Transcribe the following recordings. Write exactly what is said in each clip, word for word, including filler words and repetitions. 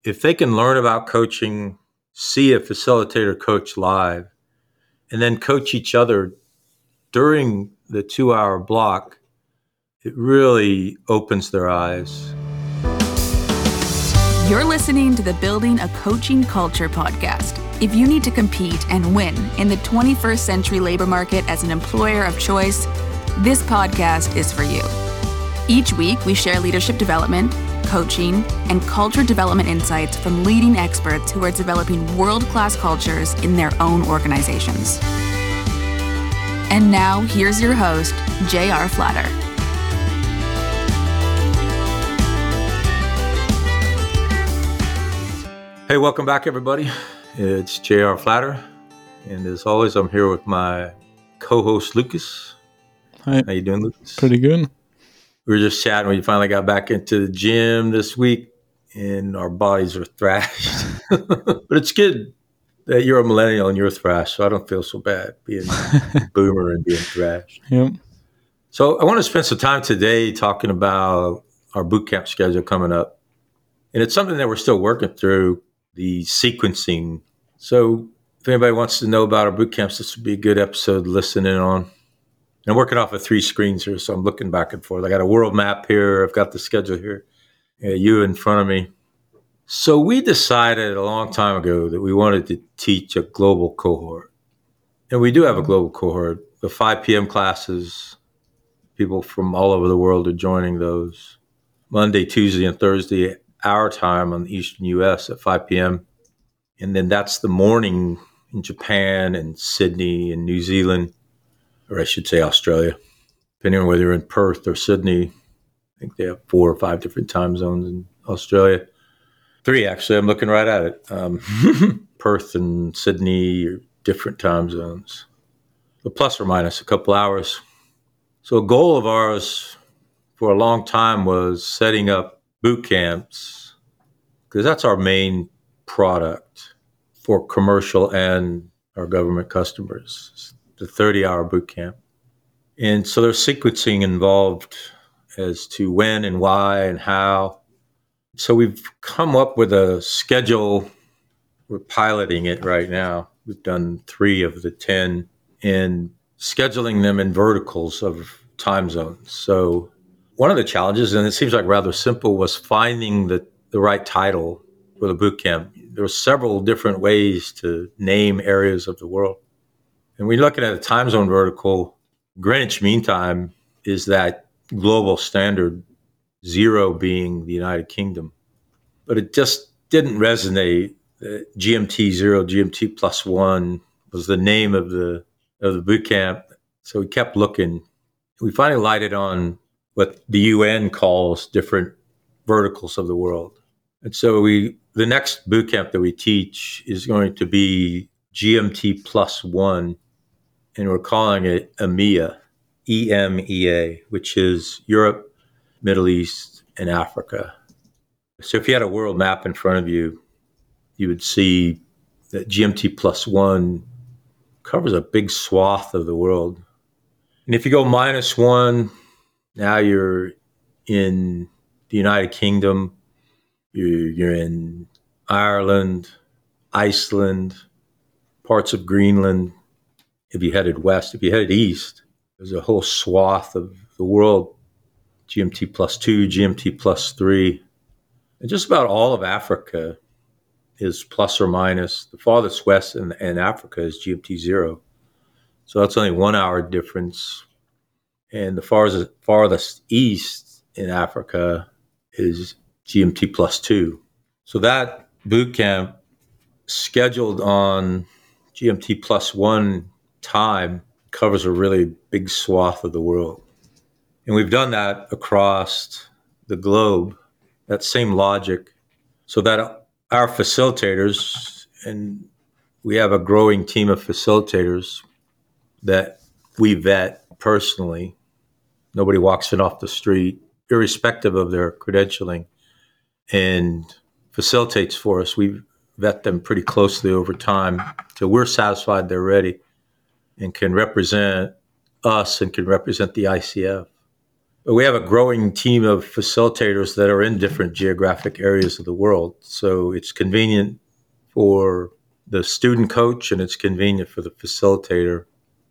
if they can learn about coaching, see a facilitator coach live, and then coach each other during the two-hour block, it really opens their eyes. You're listening to the Building a Coaching Culture podcast. If you need to compete and win in the twenty-first century labor market as an employer of choice, this podcast is for you. Each week, we share leadership development, coaching, and culture development insights from leading experts who are developing world-class cultures in their own organizations. And now, here's your host, J R Flatter. Hey, welcome back, everybody. It's J R Flatter, and as always, I'm here with my co-host, Lucas. Hi. How you doing, Lucas? Pretty good. We were just chatting. We finally got back into the gym this week, and our bodies are thrashed. But it's good that you're a millennial and you're thrashed, so I don't feel so bad being a boomer and being thrashed. Yep. So I want to spend some time today talking about our boot camp schedule coming up. And it's something that we're still working through, the sequencing. So if anybody wants to know about our boot camps, this would be a good episode to listen in on. I'm working off of three screens here, so I'm looking back and forth. I got a world map here. I've got the schedule here. Yeah, you in front of me. So we decided a long time ago that we wanted to teach a global cohort. And we do have a global cohort. The five p.m. classes, people from all over the world are joining those. Monday, Tuesday, and Thursday, our time on the Eastern U S at five p.m. And then that's the morning in Japan and Sydney and New Zealand. Or I should say Australia, depending on whether you're in Perth or Sydney. I think they have four or five different time zones in Australia. Three, actually. I'm looking right at it. Um, Perth and Sydney are different time zones, but plus or minus a couple hours. So a goal of ours for a long time was setting up boot camps, because that's our main product for commercial and our government customers. The thirty-hour boot camp. And so there's sequencing involved as to when and why and how. So we've come up with a schedule. We're piloting it right now. We've done three of the ten and scheduling them in verticals of time zones. So one of the challenges, and it seems like rather simple, was finding the, the right title for the boot camp. There were several different ways to name areas of the world. And we're looking at a time zone vertical. Greenwich Mean Time is that global standard, zero being the United Kingdom. But it just didn't resonate. Uh, G M T zero, G M T plus one was the name of the of the boot camp. So we kept looking. We finally lighted on what the U N calls different verticals of the world. And so we the next boot camp that we teach is going to be G M T plus one. And we're calling it EMEA, E M E A, which is Europe, Middle East, and Africa. So if you had a world map in front of you, you would see that G M T plus one covers a big swath of the world. And if you go minus one, now you're in the United Kingdom, you're, you're in Ireland, Iceland, parts of Greenland. If you headed west, if you headed east, there's a whole swath of the world, G M T plus two, G M T plus three. And just about all of Africa is plus or minus. The farthest west in, in Africa is G M T zero. So that's only one hour difference. And the farthest, farthest east in Africa is G M T plus two. So that boot camp scheduled on G M T plus one time covers a really big swath of the world. And we've done that across the globe, that same logic, so that our facilitators, and we have a growing team of facilitators that we vet personally. Nobody walks in off the street, irrespective of their credentialing, and facilitates for us. We vet them pretty closely over time, so we're satisfied they're ready and can represent us and can represent the I C F. But we have a growing team of facilitators that are in different geographic areas of the world. So it's convenient for the student coach and it's convenient for the facilitator.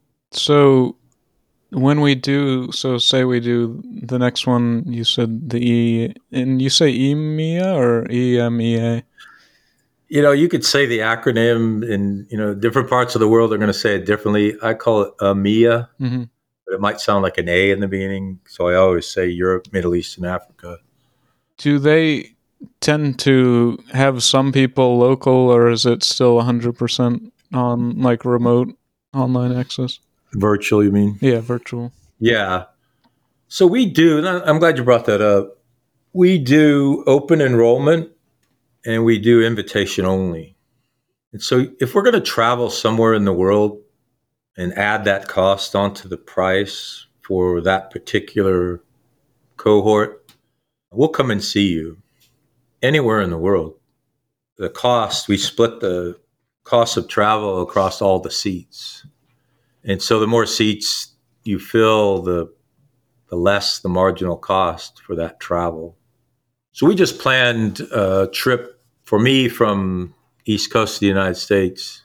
So when we do, so say we do the next one, you said the E, and you say E M E A or E M E A? You know, you could say the acronym in, you know, different parts of the world are going to say it differently. I call it E M E A. Mm-hmm. But it might sound like an A in the beginning, so I always say Europe, Middle East, and Africa. Do they tend to have some people local, or is it still one hundred percent on, like, remote online access? Virtual, you mean? Yeah, virtual. Yeah. So we do, and I'm glad you brought that up. We do open enrollment, and we do invitation only. And so if we're going to travel somewhere in the world, and add that cost onto the price for that particular cohort, we'll come and see you anywhere in the world. The cost, we split the cost of travel across all the seats. And so the more seats you fill, the, the less the marginal cost for that travel. So we just planned a trip for me from East Coast of the United States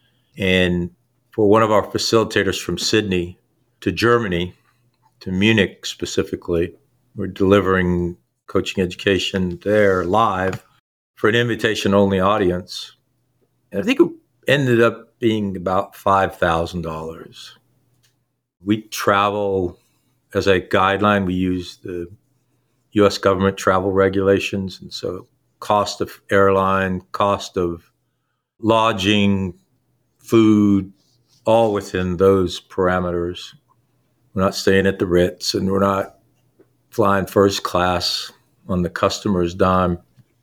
and for one of our facilitators from Sydney to Germany, to Munich specifically. We're delivering coaching education there live for an invitation-only audience. And I think it ended up being about five thousand dollars. We travel, as a guideline, we use the U S government travel regulations. And so cost of airline, cost of lodging, food, all within those parameters. We're not staying at the Ritz and we're not flying first class on the customer's dime.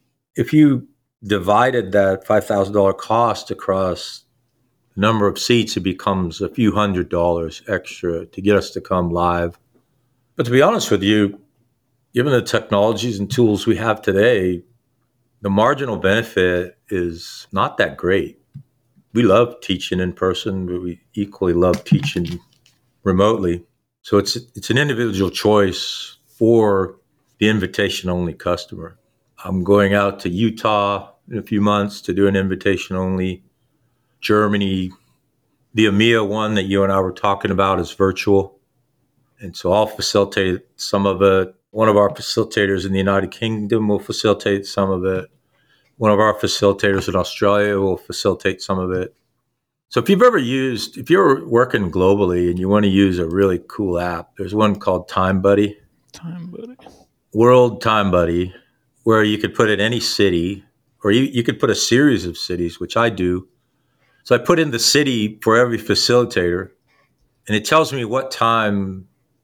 If you divided that five thousand dollars cost across the number of seats, it becomes a few hundred dollars extra to get us to come live. But to be honest with you, given the technologies and tools we have today, the marginal benefit is not that great. We love teaching in person, but we equally love teaching remotely. So it's it's an individual choice for the invitation-only customer. I'm going out to Utah in a few months to do an invitation-only. Germany, the E M E A one that you and I were talking about is virtual. And so I'll facilitate some of it. One of our facilitators in the United Kingdom will facilitate some of it. One of our facilitators in Australia will facilitate some of it. So if you've ever used, if you're working globally and you want to use a really cool app, there's one called TimeBuddy. TimeBuddy. World TimeBuddy, where you could put in any city, or you, you could put a series of cities, which I do. So I put in the city for every facilitator, and it tells me what time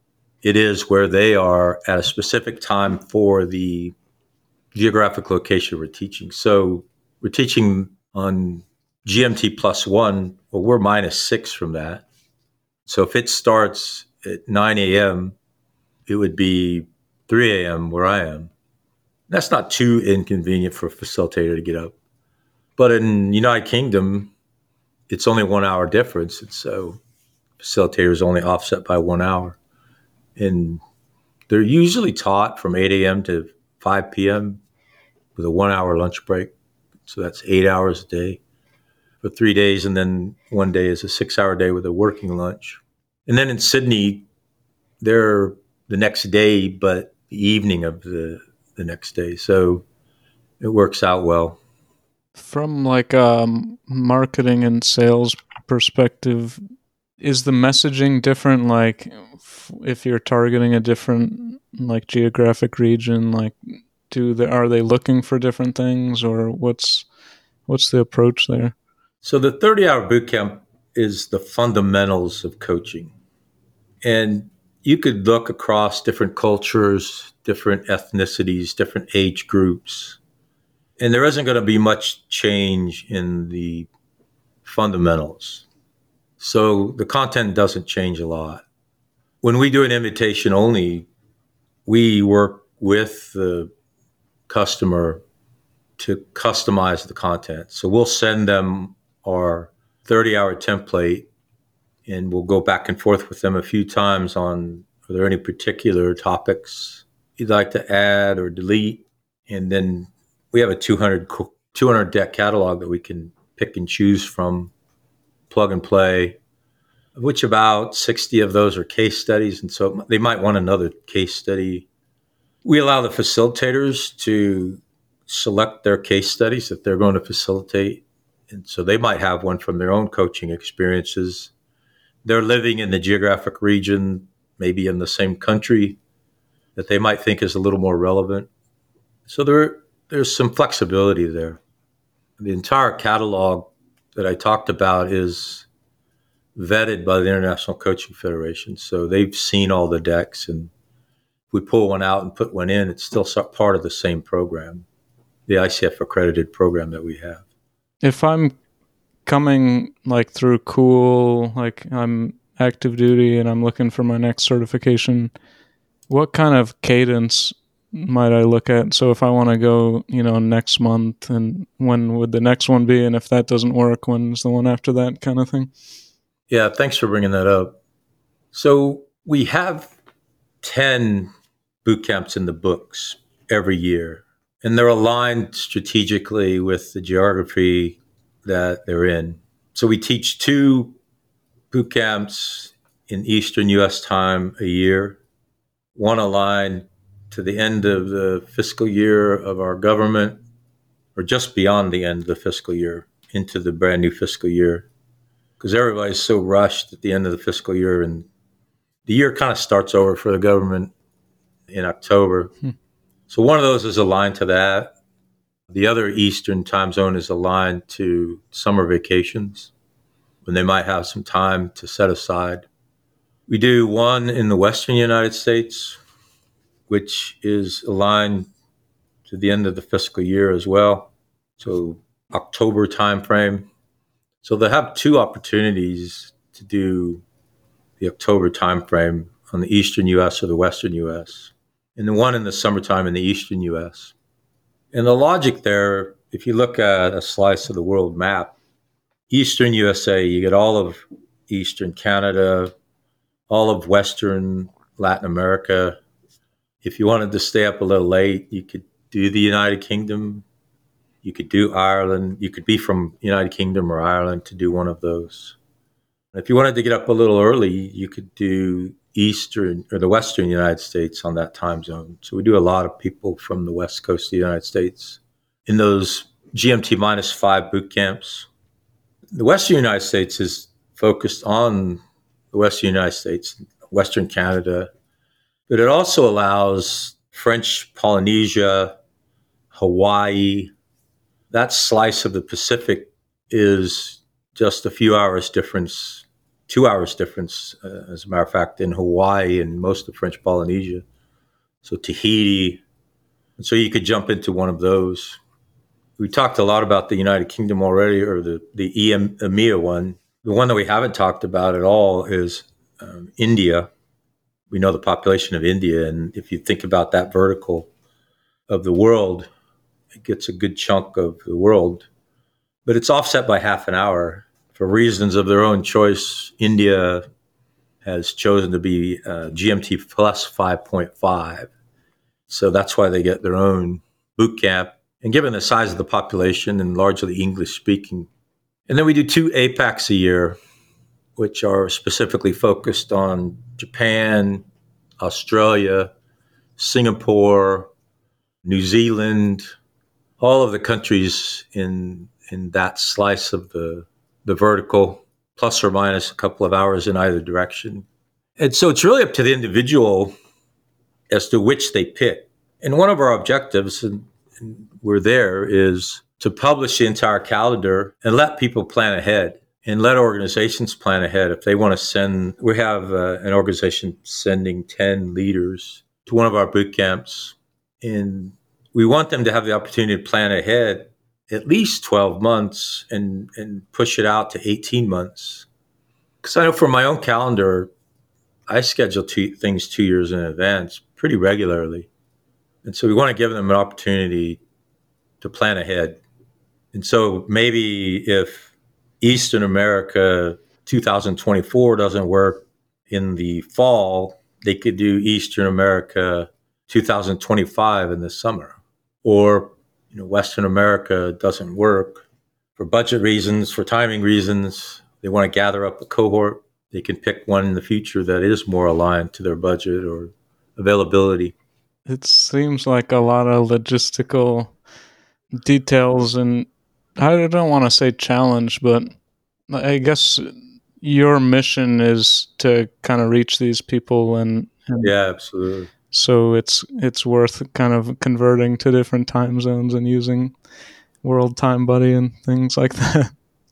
it is where they are at a specific time for the geographic location we're teaching. So we're teaching on G M T plus one. Well, we're minus six from that. So if it starts at nine a.m., it would be three a.m. where I am. That's not too inconvenient for a facilitator to get up. But in United Kingdom, it's only one hour difference. And so facilitator is only offset by one hour. And they're usually taught from eight a.m. to five p.m. with a one-hour lunch break. So that's eight hours a day for three days. And then one day is a six-hour day with a working lunch. And then in Sydney, they're the next day, but the evening of the, the next day. So it works out well. From like a marketing and sales perspective, is the messaging different? Like if you're targeting a different like geographic region, like do they, are they looking for different things, or what's what's the approach there? So the thirty-hour bootcamp is the fundamentals of coaching. And you could look across different cultures, different ethnicities, different age groups, and there isn't going to be much change in the fundamentals. So the content doesn't change a lot. When we do an invitation only, we work with the customer to customize the content. So we'll send them our thirty-hour template, and we'll go back and forth with them a few times on Are there any particular topics you'd like to add or delete? And then we have a two hundred, two hundred deck catalog that we can pick and choose from, plug and play, of which about sixty of those are case studies. And so they might want another case study. We allow the facilitators to select their case studies that they're going to facilitate. And so they might have one from their own coaching experiences. They're living in the geographic region, maybe in the same country, that they might think is a little more relevant. So there, there's some flexibility there. The entire catalog that I talked about is vetted by the International Coaching Federation. So they've seen all the decks, and if we pull one out and put one in, it's still part of the same program, the I C F accredited program that we have. If I'm coming like through Cool, like I'm active duty and I'm looking for my next certification, what kind of cadence might I look at? So if I want to go, you know, next month, and when would the next one be? And if that doesn't work, when's the one after that, kind of thing? Yeah, thanks for bringing that up. So we have ten boot camps in the books every year, and they're aligned strategically with the geography that they're in. So we teach two boot camps in Eastern U S time a year, one aligned to the end of the fiscal year of our government, or just beyond the end of the fiscal year into the brand new fiscal year, because everybody's so rushed at the end of the fiscal year, and the year kind of starts over for the government in October. Hmm. So one of those is aligned to that. The other Eastern time zone is aligned to summer vacations, when they might have some time to set aside. We do one in the Western United States, which is aligned to the end of the fiscal year as well. So October timeframe. So they have two opportunities to do the October timeframe on the Eastern U S or the Western U S, and the one in the summertime in the Eastern U S. And the logic there, if you look at a slice of the world map, Eastern U S A, you get all of Eastern Canada, all of Western Latin America. If you wanted to stay up a little late, you could do the United Kingdom. You could do Ireland. You could be from United Kingdom or Ireland to do one of those. If you wanted to get up a little early, you could do Eastern or the Western United States on that time zone. So we do a lot of people from the West Coast of the United States in those G M T minus five boot camps. The Western United States is focused on the Western United States, Western Canada, but it also allows French Polynesia, Hawaii. That slice of the Pacific is just a few hours difference, two hours difference, uh, as a matter of fact, in Hawaii and most of French Polynesia. So Tahiti. And so you could jump into one of those. We talked a lot about the United Kingdom already, or the, the E M E A one. The one that we haven't talked about at all is um, India. We know the population of India, and if you think about that vertical of the world, it gets a good chunk of the world. But it's offset by half an hour. For reasons of their own choice, India has chosen to be uh, G M T plus five point five. So that's why they get their own boot camp. And given the size of the population and largely English speaking. And then we do two A PACs a year, which are specifically focused on Japan, Australia, Singapore, New Zealand, all of the countries in in that slice of the, the vertical, plus or minus a couple of hours in either direction. And so it's really up to the individual as to which they pick. And one of our objectives, and, and we're there, is to publish the entire calendar and let people plan ahead and let organizations plan ahead. If they want to send, we have uh, an organization sending ten leaders to one of our boot camps, and we want them to have the opportunity to plan ahead at least twelve months and, and push it out to eighteen months. Because I know for my own calendar, I schedule two, things two years in advance pretty regularly. And so we want to give them an opportunity to plan ahead. And so maybe if Eastern America two thousand twenty-four doesn't work in the fall, they could do Eastern America two thousand twenty-five in the summer. Or, you know, Western America doesn't work for budget reasons, for timing reasons. They want to gather up a cohort. They can pick one in the future that is more aligned to their budget or availability. It seems like a lot of logistical details, and I don't want to say challenge, but I guess your mission is to kind of reach these people, and, and yeah, absolutely. So it's it's worth kind of converting to different time zones and using World Time Buddy and things like that.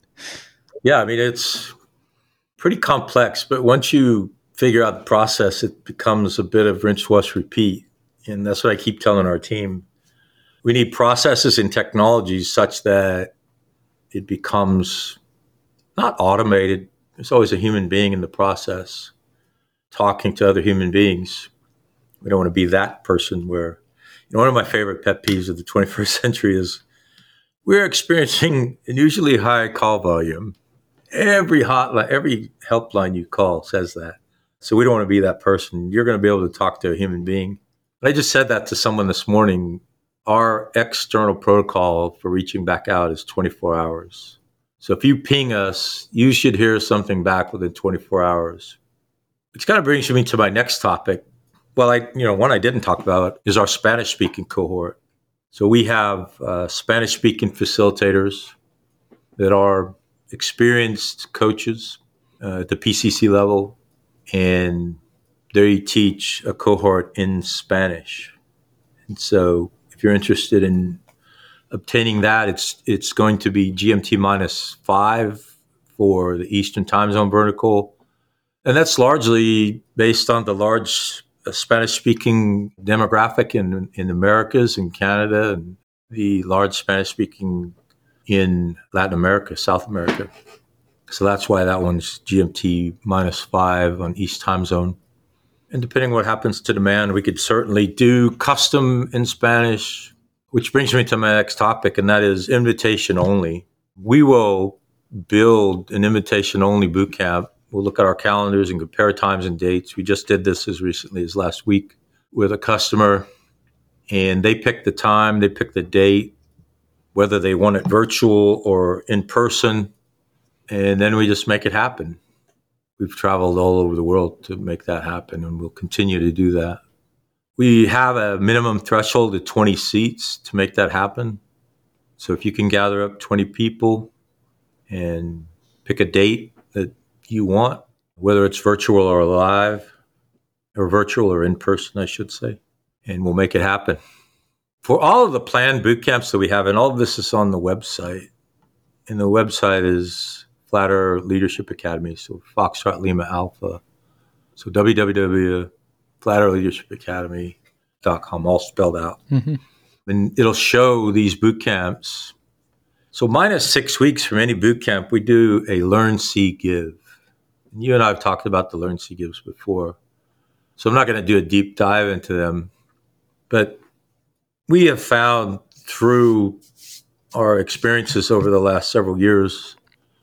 Yeah, I mean, it's pretty complex, but once you figure out the process, it becomes a bit of rinse, wash, repeat. And that's what I keep telling our team. We need processes and technologies such that it becomes not automated. There's always a human being in the process talking to other human beings. We don't want to be that person where, you know, one of my favorite pet peeves of the twenty-first century is we're experiencing an unusually high call volume. Every hotline, every helpline you call says that. So we don't want to be that person. You're going to be able to talk to a human being. And I just said that to someone this morning. Our external protocol for reaching back out is twenty-four hours. So if you ping us, you should hear something back within twenty-four hours. Which kind of brings me to my next topic. Well, I, you know, one I didn't talk about is our Spanish-speaking cohort. So we have uh, Spanish-speaking facilitators that are experienced coaches uh, at the P C C level, and they teach a cohort in Spanish. And so if you're interested in obtaining that, it's it's going to be G M T minus five for the Eastern Time Zone vertical. And that's largely based on the large uh, Spanish-speaking demographic in, in Americas and Canada, and the large Spanish-speaking in Latin America, South America. So that's why that one's G M T minus five on East Time Zone. And depending on what happens to demand, we could certainly do custom in Spanish, which brings me to my next topic, and that is invitation only. We will build an invitation only boot camp. We'll look at our calendars and compare times and dates. We just did this as recently as last week with a customer, and they picked the time, they picked the date, whether they want it virtual or in person, and then we just make it happen. We've traveled all over the world to make that happen, and we'll continue to do that. We have a minimum threshold of twenty seats to make that happen. So if you can gather up twenty people and pick a date that you want, whether it's virtual or live, or virtual or in person, I should say, and we'll make it happen. For all of the planned boot camps that we have, and all of this is on the website, and the website is Flat Earth Leadership Academy, so Foxtrot Lima Alpha. So w w w dot flat earth leadership academy dot com, all spelled out. Mm-hmm. And it'll show these boot camps. So minus six weeks from any boot camp, we do a Learn, See, Give. And you and I have talked about the Learn, See, Gives before. So I'm not going to do a deep dive into them. But we have found through our experiences over the last several years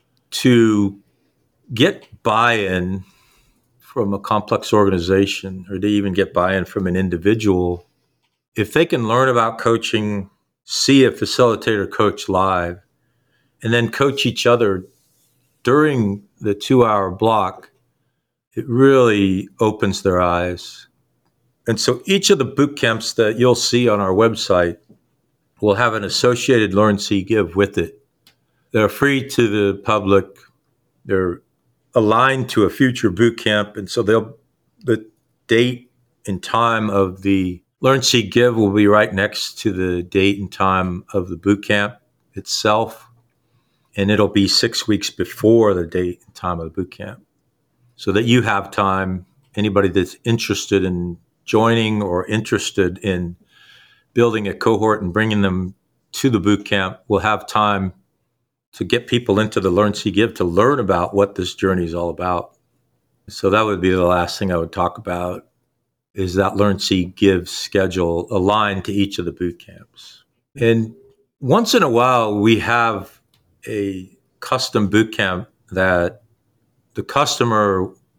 to get buy-in from a complex organization, or to even get buy-in from an individual, if they can learn about coaching, see a facilitator coach live, and then coach each other during the two-hour block, it really opens their eyes. And so each of the boot camps that you'll see on our website will have an associated Learn, See, Give with it. They're free to the public. They're aligned to a future boot camp. And so they'll, the date and time of the Learn, See, Give will be right next to the date and time of the boot camp itself. And it'll be six weeks before the date and time of the boot camp, so that you have time, anybody that's interested in joining or interested in building a cohort and bringing them to the boot camp will have time to get people into the Learn, See, Give, to learn about what this journey is all about. So that would be the last thing I would talk about, is that Learn, See, Give schedule aligned to each of the boot camps. And once in a while, we have a custom boot camp that the customer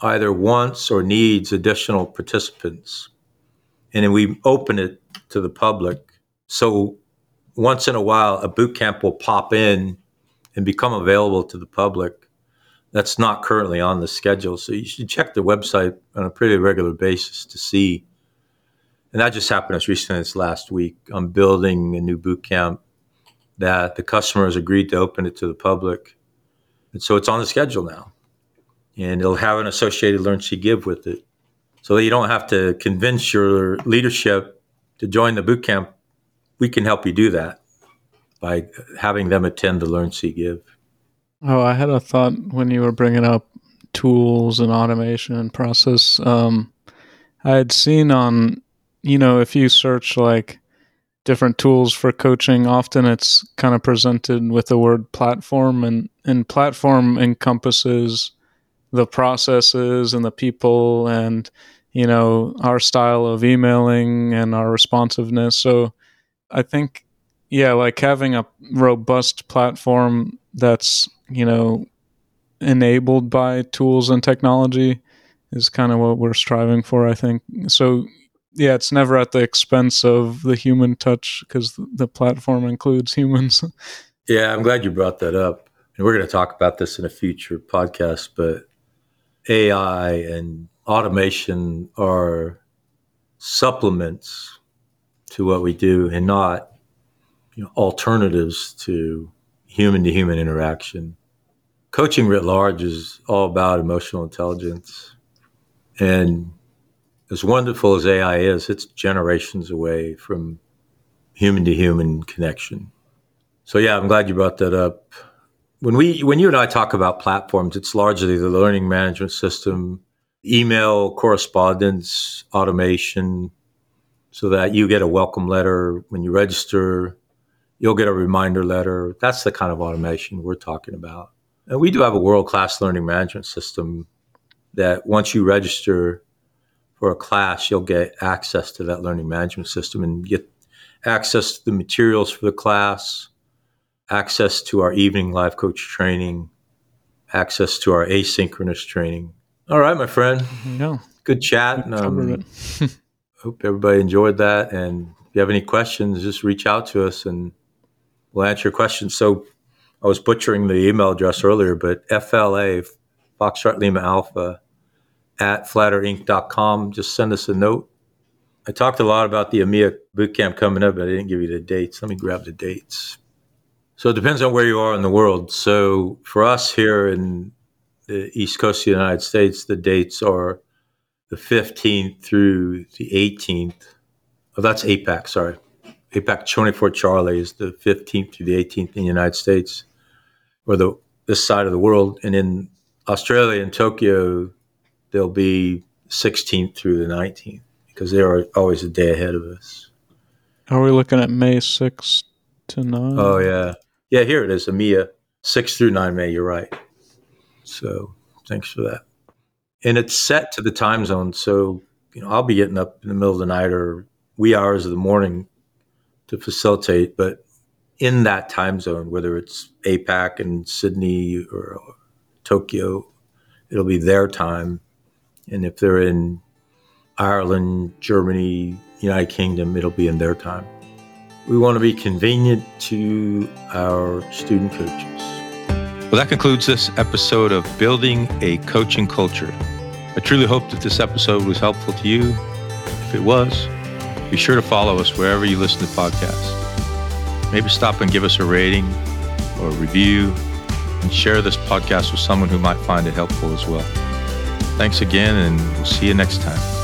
either wants or needs additional participants. And then we open it to the public. So once in a while, a boot camp will pop in and become available to the public. That's not currently on the schedule. So you should check the website on a pretty regular basis to see. And that just happened as recently as last week. I'm building a new boot camp that the customers agreed to open it to the public. And so it's on the schedule now. And it'll have an associated Learn, See, Give with it. So that you don't have to convince your leadership to join the boot camp. We can help you do that by having them attend the Learn, See, Give. Oh, I had a thought when you were bringing up tools and automation and process. Um, I had seen on, you know, if you search like different tools for coaching, often it's kind of presented with the word platform, and, and platform encompasses the processes and the people and, you know, our style of emailing and our responsiveness. So I think, yeah, like having a robust platform that's, you know, enabled by tools and technology is kind of what we're striving for, I think. So, yeah, it's never at the expense of the human touch because the platform includes humans. Yeah, I'm glad you brought that up. And we're going to talk about this in a future podcast, but A I and automation are supplements to what we do and not, you know, alternatives to human-to-human interaction. Coaching writ large is all about emotional intelligence. And as wonderful as A I is, it's generations away from human-to-human connection. So yeah, I'm glad you brought that up. When we, when you and I talk about platforms, it's largely the learning management system, email correspondence, automation, so that you get a welcome letter when you register, you'll get a reminder letter. That's the kind of automation we're talking about. And we do have a world-class learning management system that once you register for a class, you'll get access to that learning management system and get access to the materials for the class, access to our evening live coach training, access to our asynchronous training. All right, my friend. Yeah. Good chat. Um, hope everybody enjoyed that. And if you have any questions, just reach out to us and we'll answer your questions. So I was butchering the email address earlier, but F L A, Foxtrot Lima Alpha, at flatter inc dot com. Just send us a note. I talked a lot about the E M E A bootcamp coming up, but I didn't give you the dates. Let me grab the dates. So it depends on where you are in the world. So for us here in the East Coast of the United States, the dates are the fifteenth through the eighteenth. Oh, that's APAC, sorry. APAC twenty-four Charlie is the fifteenth through the eighteenth in the United States, or the this side of the world. And in Australia and Tokyo, they'll be sixteenth through the nineteenth because they are always a day ahead of us. Are we looking at May sixth to ninth? Oh, yeah. Yeah, here it is, E M E A, sixth through ninth May, you're right. So thanks for that. And it's set to the time zone. So, you know, I'll be getting up in the middle of the night or wee hours of the morning to facilitate, but in that time zone, whether it's APAC and Sydney or Tokyo, it'll be their time. And if they're in Ireland, Germany, United Kingdom, it'll be in their time. We want to be convenient to our student coaches. Well, that concludes this episode of Building a Coaching Culture. I truly hope that this episode was helpful to you. If it was, be sure to follow us wherever you listen to podcasts. Maybe stop and give us a rating or a review and share this podcast with someone who might find it helpful as well. Thanks again, and we'll see you next time.